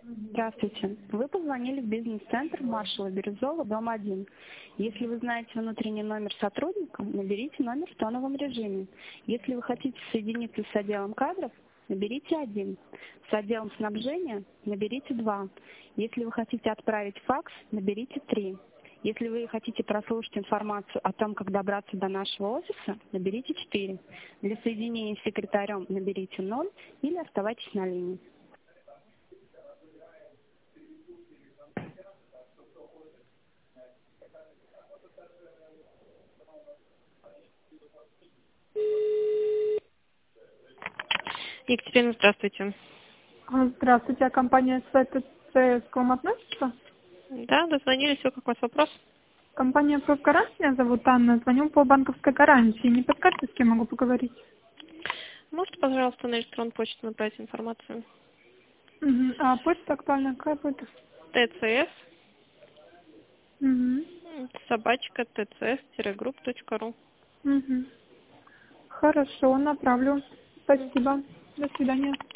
Здравствуйте. Вы позвонили в бизнес-центр Маршала Бирюзова, дом 1. Если вы знаете внутренний номер сотрудника, наберите номер в тоновом режиме. Если вы хотите соединиться с отделом кадров, наберите 1. С отделом снабжения наберите 2. Если вы хотите отправить факс, наберите 3. Если вы хотите прослушать информацию о том, как добраться до нашего офиса, наберите 4. Для соединения с секретарем наберите 0 или оставайтесь на линии. Екатерина, здравствуйте. Здравствуйте, а компания СВТЦ к вам относится? Да, дозвонились, все, как у вас вопрос? Компания «Профгарант», меня зовут Анна, звоню по банковской гарантии. Не подскажете, с кем могу поговорить? Можете, пожалуйста, на электронную почту направить информацию? Угу. А почта актуальна какая будет? ТЦС, Угу. собачка, tcs-group.ru. Угу. Хорошо, направлю. Спасибо. До свидания.